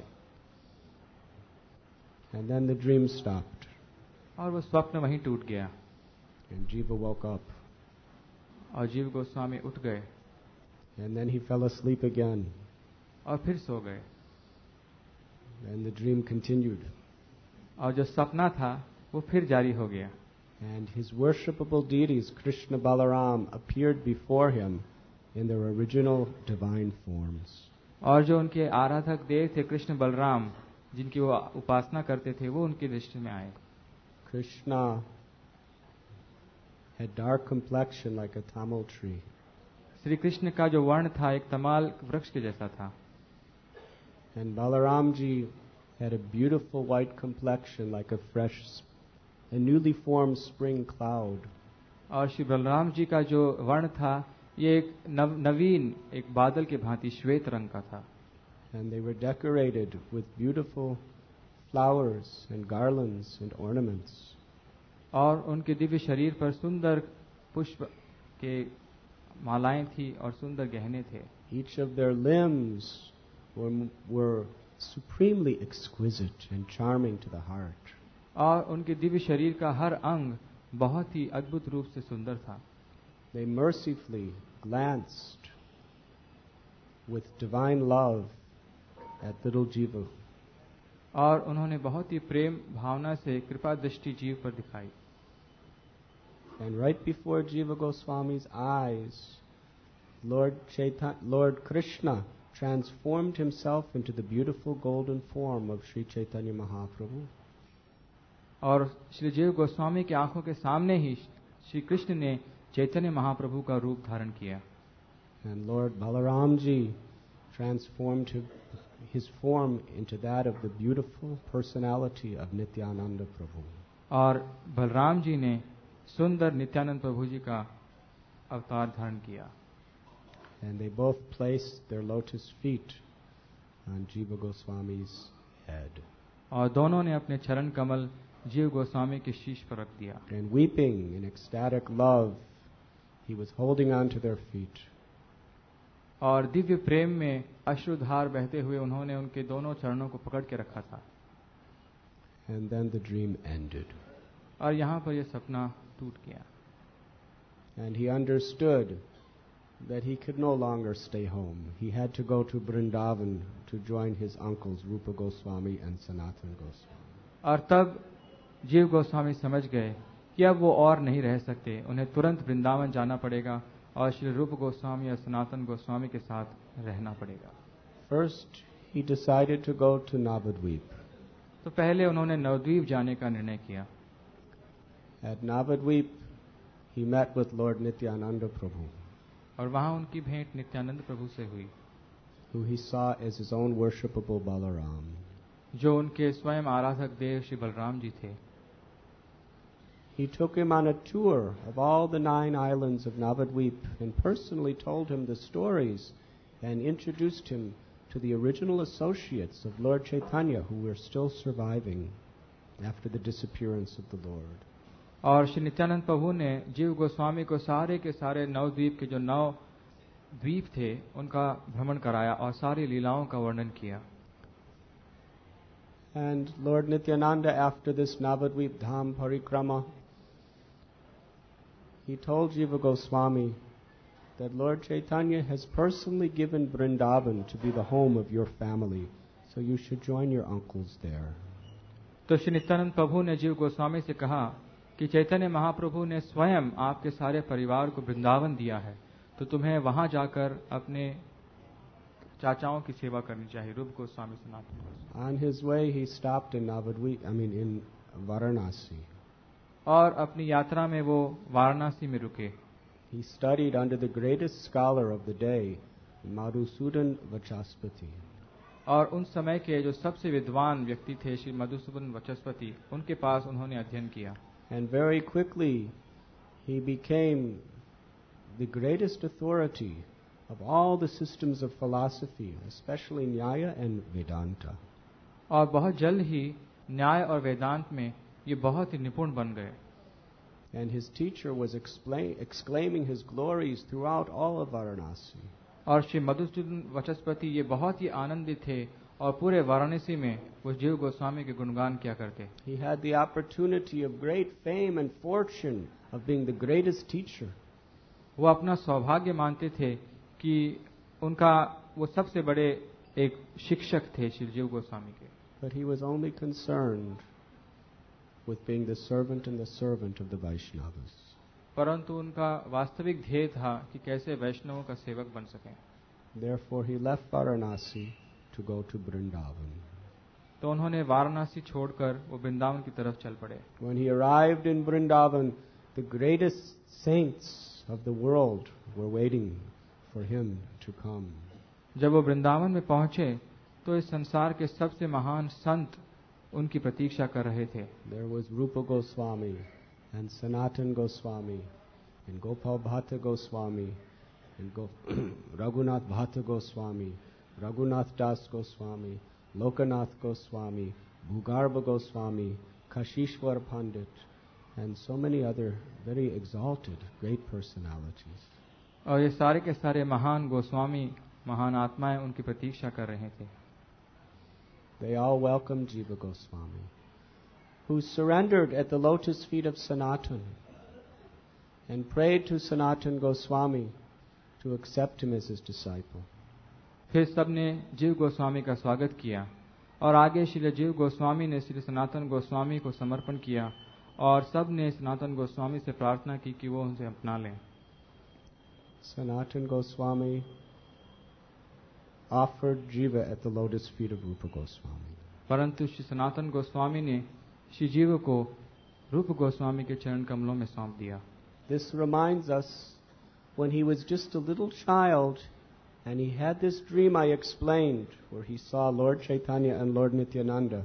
And then the dream stopped. और वो स्वप्न वहीं टूट गया। And Jiva woke up. और जीव गोस्वामी उठ गए। And then he fell asleep again. और फिर सो गए। And the dream continued. और जो सपना था वो फिर जारी हो गया। And his worshipable deities, Krishna Balaram, appeared before him in their original divine forms. और जो उनके आराधक देव थे कृष्ण बलराम, जिनकी वो उपासना करते थे, वो उनकी दृष्टि में आए। Krishna had dark complexion like a tamal tree. Shri Krishna का जो वर्ण था एक तमाल वृक्ष के जैसा था। And Balaramji had a beautiful white complexion like a fresh, a newly formed spring cloud. और श्री बलराम जी का जो वर्ण था ये एक नव, नवीन एक बादल के भांति श्वेत रंग का था। And they were decorated with beautiful flowers and garlands and ornaments. और उनके दिव्य शरीर पर सुंदर पुष्प के मालाएं थी और सुंदर गहने थे। Each of their limbs were, were supremely exquisite and charming to the heart. और उनके दिव्य शरीर का हर अंग बहुत ही अद्भुत रूप से सुंदर था। They mercifully glanced with divine love at little Jiva. और उन्होंने बहुत ही प्रेम भावना से कृपा दृष्टि जीव पर दिखाई. And right before Jiva Goswami's eyes, Lord Chaitanya, Lord Krishna transformed himself into the beautiful golden form of Sri Chaitanya Mahaprabhu. और श्री जीव गोस्वामी की आंखों के सामने ही श्री कृष्ण ने चैतन्य महाप्रभु का रूप धारण किया. And Lord Balaramji transformed his form into that of the beautiful personality of Nityananda Prabhu. और बलराम जी ने सुंदर नित्यानंद प्रभु जी का अवतार धारण किया. And they both placed their lotus feet on Jiva Goswami's head. और दोनों ने अपने चरण कमल जीव गोस्वामी के शीश पर रख दिया. And weeping in ecstatic love, he was holding on to their feet. और दिव्य प्रेम में अश्रुधार बहते हुए उन्होंने उनके दोनों चरणों को पकड़ के रखा था. And then the dream ended. और यहाँ पर यह सपना टूट गया. And he understood that he could no longer stay home. He had to go to Vrindavan to join his uncles Rupa Goswami and Sanatan Goswami. और तब जीव गोस्वामी समझ गए कि अब वो और नहीं रह सकते. उन्हें तुरंत वृंदावन जाना पड़ेगा और श्री रूप गोस्वामी और सनातन गोस्वामी के साथ रहना पड़ेगा. First, he decided to go to Navadvip. तो पहले उन्होंने नवद्वीप जाने का निर्णय किया. At Navadvip, he met with Lord Nityananda Prabhu, और वहां उनकी भेंट नित्यानंद प्रभु से हुई, who he saw as his own worshipable Balaram. जो उनके स्वयं आराधक देव श्री बलराम जी थे. He took him on a tour of all the nine islands of Navadvip and personally told him the stories and introduced him to the original associates of Lord Chaitanya who were still surviving after the disappearance of the Lord. और श्री नित्यानंद प्रभु ने जीव गोस्वामी को सारे के सारे नवद्वीप के जो नौ द्वीप थे उनका भ्रमण कराया और सारी लीलाओं का वर्णन किया. And Lord Nityananda, after this Navadvip Dham Parikrama, he told Jiva Goswami that Lord Chaitanya has personally given Vrindavan to be the home of your family, so you should join your uncles there. तो श्री नित्यानंद प्रभु ने जीव गोस्वामी से कहा कि चैतन्य महाप्रभु ने स्वयं आपके सारे परिवार को वृंदावन दिया है, तो तुम्हें वहां जाकर अपने चाचाओं की सेवा करनी चाहिए. रूप Goswami Sanatan Goswami. On his way, he stopped in Navadvip, I mean in Varanasi. और अपनी यात्रा में वो वाराणसी में रुके. He studied under the greatest scholar of the day, Madhusudan Vachaspati. और उन समय के जो सबसे विद्वान व्यक्ति थे श्री मधुसूदन वचस्पति, उनके पास उन्होंने अध्ययन किया. And very quickly he became the greatest authority of all the systems of philosophy, especially Nyaya and Vedanta. और बहुत जल्द ही न्याय और वेदांत में ये बहुत ही निपुण बन गए. And his teacher was explain, exclaiming his glories throughout all of Varanasi. और श्री मधुसूदन वचस्पति ये बहुत ही आनंदित थे और पूरे वाराणसी में वो जीव गोस्वामी के गुणगान किया करते. He had the opportunity of great fame and fortune of being the greatest teacher. वो अपना सौभाग्य मानते थे कि उनका वो सबसे बड़े एक शिक्षक थे श्री जीव गोस्वामी के. But he was only concerned with being the servant and the servant of the Vaishnavas. परंतु उनका वास्तविक ध्येय था कि कैसे वैष्णवों का सेवक बन सकें. Therefore he left Varanasi to go to Vrindavan. तो उन्होंने वाराणसी छोड़कर वो वृंदावन की तरफ चल पड़े. When he arrived in Vrindavan, the greatest saints of the world were waiting for him to come. जब वो वृंदावन में पहुंचे तो इस संसार के सबसे महान संत उनकी प्रतीक्षा कर रहे थे. There was Rupa Goswami and Sanatan Goswami and Gopal Bhatta Goswami and Go Raghunath Bhatta Goswami, Raghunath Das Goswami, Lokanath Goswami, Bhugarbha Goswami, Kashishwar Pandit, and so many other very exalted, great personalities. और ये सारे के सारे महान गोस्वामी, महान आत्माएं उनकी प्रतीक्षा कर रहे थे. They all welcomed Jiva Goswami, who surrendered at the lotus feet of Sanatan and prayed to Sanatan Goswami to accept him as his disciple. फिर सबने जीव गोस्वामी का स्वागत किया और आगे श्री जीव गोस्वामी ने श्री सनातन गोस्वामी को समर्पण किया और सब ने सनातन गोस्वामी से प्रार्थना की कि वो उनसे अपना लें। Sanatana Goswami offered Jiva at the lotus feet of Rupa Goswami. परंतु श्री सनातन गोस्वामी ने श्री जीव को रूप गोस्वामी के चरण कमलों में सौंप दिया। This reminds us when he was just a little child and he had this dream I explained where he saw Lord Chaitanya and Lord Nityananda.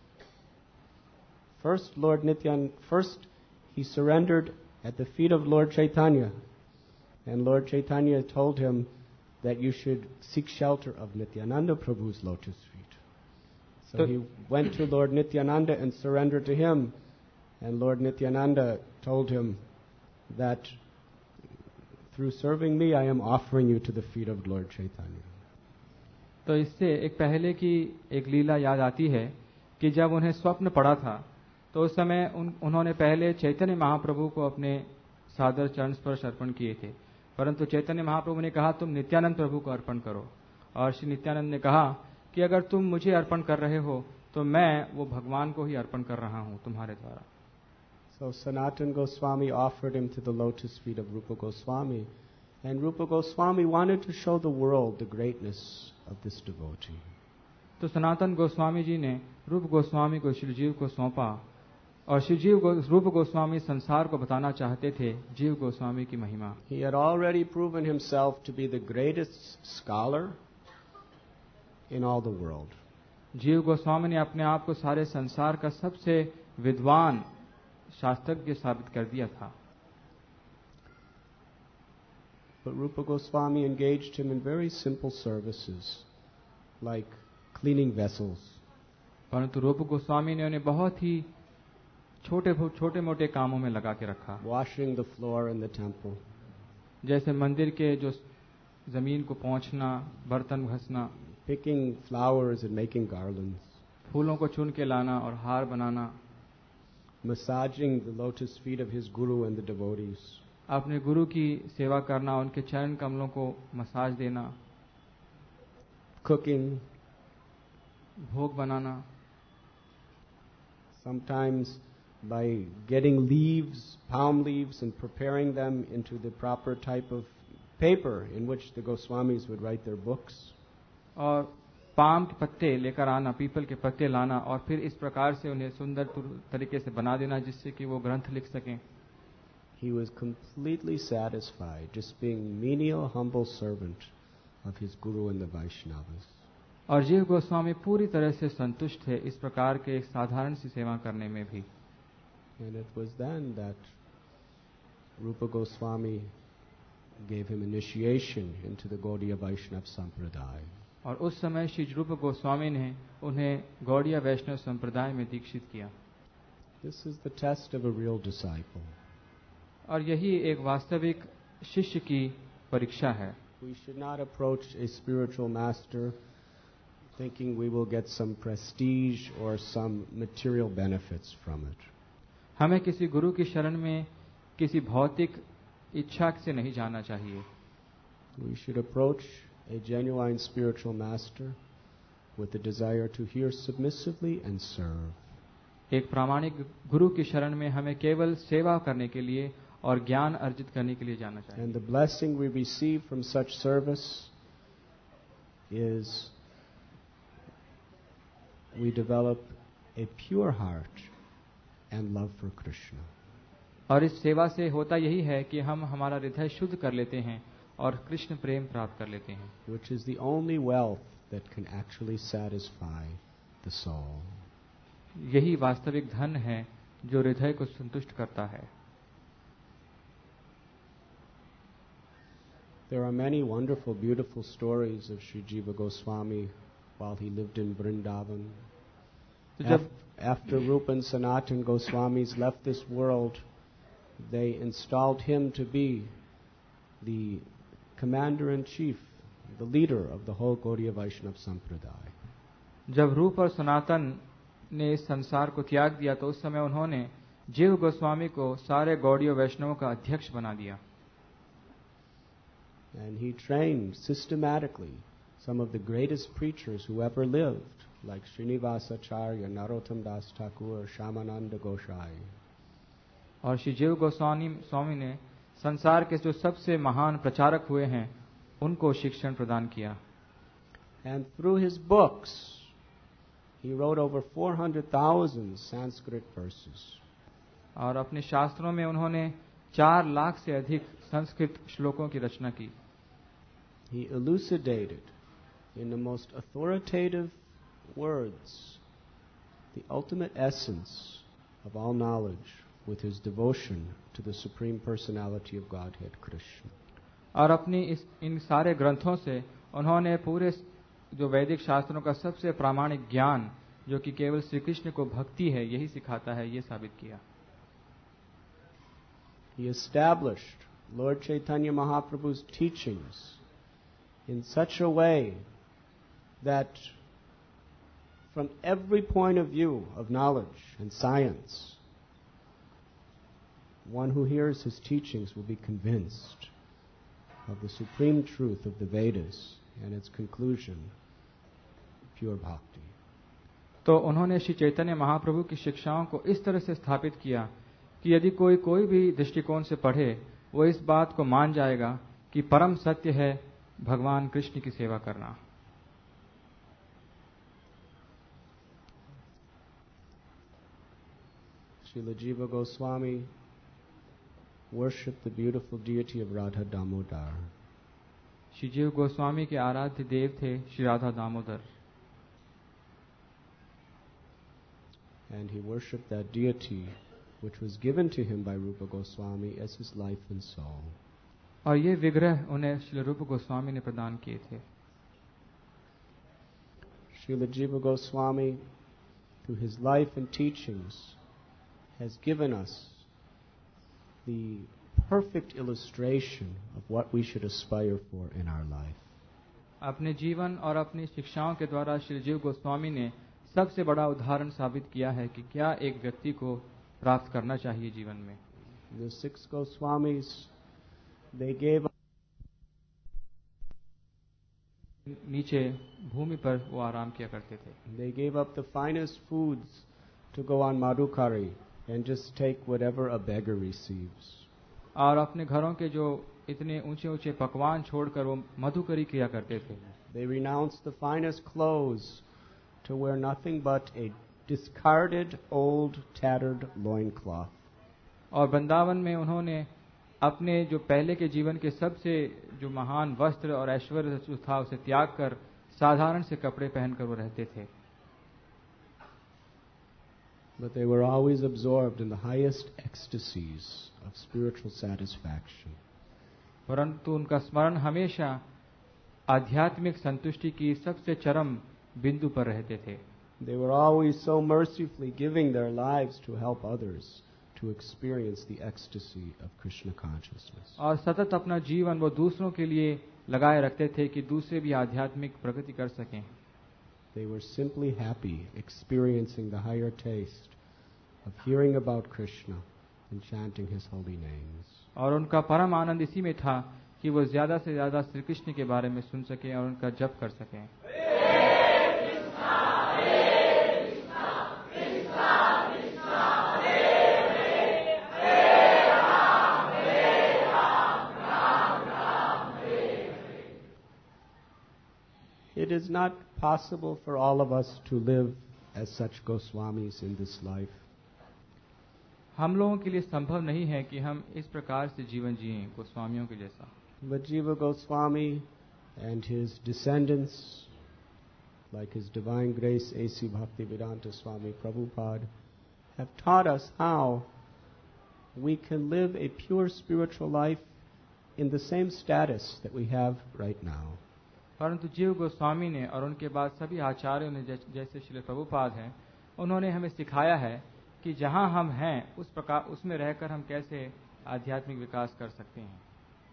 First, Lord Nityananda, first he surrendered at the feet of Lord Chaitanya, and Lord Chaitanya told him that you should seek shelter of Nityananda Prabhu's lotus feet. So, so he went to Lord Nityananda and surrendered to him, and Lord Nityananda told him that through serving me I am offering you to the feet of Lord Chaitanya. तो इससे एक पहले की एक लीला याद आती है कि जब उन्हें स्वप्न पड़ा था तो उस समय उन, उन्होंने पहले चैतन्य महाप्रभु को अपने सादर चरण स्पर्श अर्पण किए थे, परंतु चैतन्य महाप्रभु ने कहा तुम नित्यानंद प्रभु को अर्पण करो, और श्री नित्यानंद ने कहा कि अगर तुम मुझे अर्पण कर रहे हो तो मैं वो भगवान को ही अर्पण कर रहा हूं तुम्हारे द्वारा। So Sanatana Goswami offered him to the lotus feet of Rupa Goswami, and Rupa Goswami wanted to show the world the greatness of this devotee. तो सनातन गोस्वामी जी ने रूप गोस्वामी को श्री जीव को सौंपा और श्री जीव गो, रूप गोस्वामी संसार को बताना चाहते थे जीव गोस्वामी की महिमा। He had already proven himself to be the greatest scholar in all the world. जीव गोस्वामी ने अपने आप को सारे संसार का सबसे विद्वान शास्त्रज्ञ साबित कर दिया था। But Rupa Goswami engaged him in very simple services like cleaning vessels. परंतु रूप गोस्वामी ने उन्हें बहुत ही छोटे छोटे मोटे कामों में लगा के रखा। Washing the floor in the temple. जैसे मंदिर के जो जमीन को पोंछना, बर्तन घसना, picking flowers and making garlands. फूलों को चुन के लाना और हार बनाना, massaging the lotus feet of his guru and the devotees. अपने गुरु की सेवा करना, उनके चरण कमलों को मसाज देना, cooking, भोग बनाना, sometimes by getting leaves, palm leaves, and preparing them into the proper type of paper in which the Goswamis would write their books. और पाम के पत्ते लेकर आना, पीपल के पत्ते लाना और फिर इस प्रकार से उन्हें सुंदर तरीके से बना देना जिससे कि वो ग्रंथ लिख सकें। He was completely satisfied just being menial, humble servant of his Guru and the Vaishnavas. और जीव गोस्वामी पूरी तरह से संतुष्ट थे इस प्रकार के एक साधारण सी सेवा करने में भी। And it was then that Rupa Goswami gave him initiation into the Gaudiya Vaishnava Sampradaya. और उस समय श्री रूप गोस्वामी ने उन्हें गौड़िया वैष्णव संप्रदाय में दीक्षित किया। This is the test of a real disciple. और यही एक वास्तविक शिष्य की परीक्षा है। We should not approach a spiritual master thinking we will get some prestige or some material benefits from it. हमें किसी गुरु की शरण में किसी भौतिक इच्छा से नहीं जाना चाहिए। We should approach a genuine spiritual master with the desire to hear submissively and serve. एक प्रामाणिक गुरु की शरण में हमें केवल सेवा करने के लिए और ज्ञान अर्जित करने के लिए जाना चाहिए। And the blessing we receive from such service is we develop a pure heart and love for Krishna. और इस सेवा से होता यही है कि हम हमारा हृदय शुद्ध कर लेते हैं और कृष्ण प्रेम प्राप्त कर लेते हैं, which is the only wealth that can actually satisfy the soul. यही वास्तविक धन है जो हृदय को संतुष्ट करता है। There are many wonderful, beautiful stories of Sri Jiva Goswami while he lived in Vrindavan. Af- after Rupa and Sanatana Goswamis left this world, they installed him to be the commander-in-chief, the leader of the whole Gaudiya Vaishnava Sampradaya. जब रूप और सनातन ने इस संसार को त्याग दिया तो उस समय उन्होंने जीव गोस्वामी को सारे गौड़ीय वैष्णवों का अध्यक्ष बना दिया। And he trained systematically some of the greatest preachers who ever lived, like Srinivasacharya, Narottam Das Thakur, Shyamananda Gosai. और श्री जीव गोस्वामी स्वामी ने संसार के जो सबसे महान प्रचारक हुए हैं उनको शिक्षण प्रदान किया. And through his books, he wrote over four hundred thousand Sanskrit verses. और अपने शास्त्रों में उन्होंने चार लाख से अधिक संस्कृत श्लोकों की रचना की. He elucidated in the most authoritative words the ultimate essence of all knowledge with his devotion to the Supreme Personality of Godhead, Krishna. और अपनी इस इन सारे ग्रंथों से उन्होंने पूरे जो वैदिक शास्त्रों का सबसे प्रामाणिक ज्ञान जो कि केवल श्री कृष्ण को भक्ति है यही सिखाता है, ये साबित किया. He established Lord Chaitanya Mahaprabhu's teachings in such a way that from every point of view of knowledge and science, one who hears his teachings will be convinced of the supreme truth of the Vedas and its conclusion, pure bhakti. तो उन्होंने श्री चैतन्य महाप्रभु की शिक्षाओं को इस तरह से स्थापित किया कि यदि कोई कोई भी दृष्टिकोण से पढ़े वो इस बात को मान जाएगा कि परम सत्य है भगवान कृष्ण की सेवा करना. Srila Jiva Goswami worshipped the beautiful deity of Radha Damodar. Shri जीव गोस्वामी के आराध्य देव थे Shri Radha Damodar. And he worshipped that deity which was given to him by Rupa Goswami as his life and soul. और ये विग्रह उन्हें श्री रूप गोस्वामी ने प्रदान किए थे. Srila Jiva Goswami, through his life and teachings, has given us the perfect illustration of what we should aspire for in our life. अपने जीवन और अपनी शिक्षाओं के द्वारा श्री जीव गोस्वामी ने सबसे बड़ा उदाहरण साबित किया है कि क्या एक व्यक्ति को प्राप्त करना चाहिए जीवन में. The six Goswamis, they gave up नीचे भूमि पर वो आराम किया करते थे. They gave up the finest foods to go on Madhukari and just take whatever a beggar receives. और अपने घरों के जो इतने ऊंचे ऊंचे पकवान छोड़कर वो मधुकरी किया करते थे. They renounced the finest clothes to wear nothing but a discarded old tattered loincloth. और वृंदावन में उन्होंने अपने जो पहले के जीवन के सबसे जो महान वस्त्र और ऐश्वर्य जो था उसे त्याग कर साधारण से कपड़े पहनकर वो रहते थे. But they were always absorbed in the highest ecstasies of spiritual satisfaction. परंतु उनका स्मरण हमेशा आध्यात्मिक संतुष्टि की सबसे चरम बिंदु पर रहते थे. They were always so mercifully giving their lives to help others to experience the ecstasy of Krishna consciousness. और सतत अपना जीवन वो दूसरों के लिए लगाए रखते थे कि दूसरे भी आध्यात्मिक प्रगति कर सकें. They were simply happy experiencing the higher taste of hearing about Krishna and chanting his holy names. और उनका परम आनंद इसी में था कि वो ज्यादा से ज्यादा श्री कृष्ण के बारे में सुन सकें और उनका जप कर सकें. It is not possible for all of us to live as such Goswamis in this life. हम लोगों के लिए संभव नहीं है कि हम इस प्रकार से जीवन जिएं गोस्वामियों के जैसा. But Jiva Goswami and his descendants, like His Divine Grace A C Bhaktivedanta Swami Prabhupada, have taught us how we can live a pure spiritual life in the same status that we have right now. परंतु जीव गोस्वामी ने और उनके बाद सभी आचार्यों ने जैसे श्री प्रभुपाद हैं उन्होंने हमें सिखाया है कि जहां हम हैं उस प्रकार उसमें रहकर हम कैसे आध्यात्मिक विकास कर सकते हैं.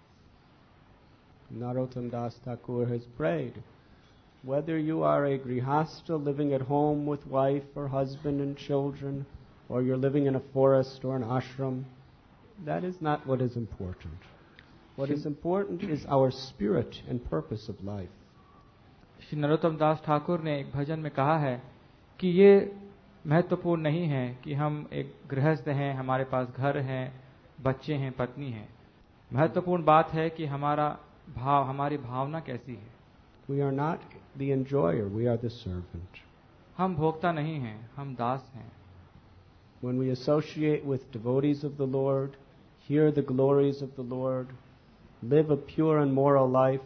Narottam Das Thakur has prayed, whether you are a grihastha living at home with wife or husband and children, or you're living in a forest or an ashram, that is not what is important. What is important is our spirit and purpose of life. Shri Narottam दास ठाकुर ने एक भजन में कहा है कि ये महत्वपूर्ण नहीं है कि हम एक गृहस्थ हैं, हमारे पास घर हैं, बच्चे हैं, पत्नी हैं। महत्वपूर्ण बात है कि हमारा भाव, हमारी भावना कैसी है। We are not the enjoyer, we are the servant. हम भोक्ता नहीं हैं, हम दास हैं। When we associate with devotees of the Lord, hear the glories of the Lord, live a pure and moral life,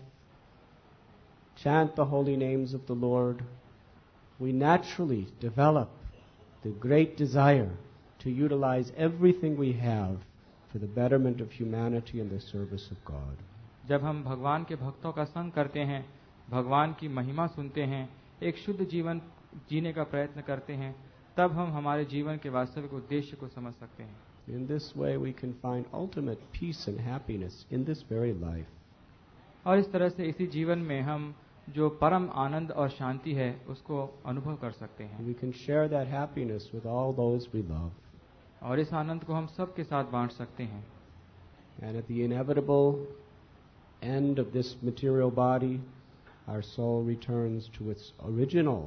chant the holy names of the Lord, we naturally develop the great desire to utilize everything we have for the betterment of humanity and the service of God. जब हम भगवान के भक्तों का संग करते हैं, भगवान की महिमा सुनते हैं, एक शुद्ध जीवन जीने का प्रयत्न करते हैं, तब हम हमारे जीवन के वास्तविक उद्देश्य को समझ सकते हैं। In this way we can find ultimate peace and happiness in this very life. और इस तरह से इसी जीवन में हम जो परम आनंद और शांति है उसको अनुभव कर सकते हैं। We can share that happiness with all those we love. और इस आनंद को हम सबके साथ बांट सकते हैं। And at the inevitable end of this material body, our soul returns to its original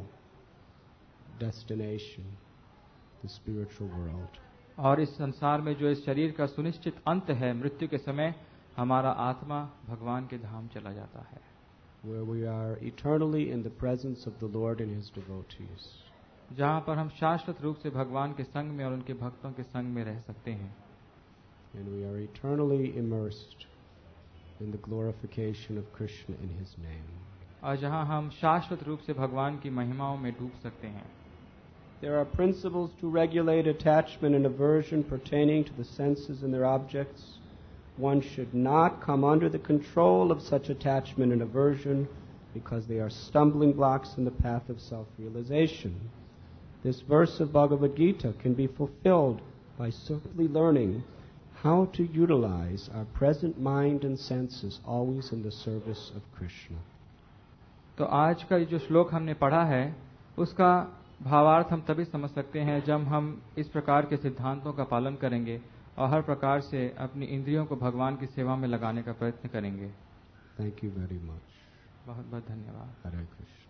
destination, the spiritual world. और इस संसार में जो इस शरीर का सुनिश्चित अंत है, मृत्यु के समय हमारा आत्मा भगवान के धाम चला जाता है, where we are eternally in the presence of the Lord and His devotees. जहाँ पर हम शाश्वत रूप से भगवान के संग में और उनके भक्तों के संग में रह सकते हैं। And we are eternally immersed in the glorification of Krishna in His name. और जहाँ हम शाश्वत रूप से भगवान की महिमाओं में डूब सकते हैं। There are principles to regulate attachment and aversion pertaining to the senses and their objects. One should not come under the control of such attachment and aversion because they are stumbling blocks in the path of self-realization. This verse of Bhagavad Gita can be fulfilled by simply learning how to utilize our present mind and senses always in the service of Krishna. तो आज का जो श्लोक हमने पढ़ा है उसका भावार्थ हम तभी समझ सकते हैं जब हम इस प्रकार के सिद्धांतों का पालन करेंगे और हर प्रकार से अपनी इंद्रियों को भगवान की सेवा में लगाने का प्रयत्न करेंगे। Thank you very much. बहुत बहुत धन्यवाद। Hare Krishna.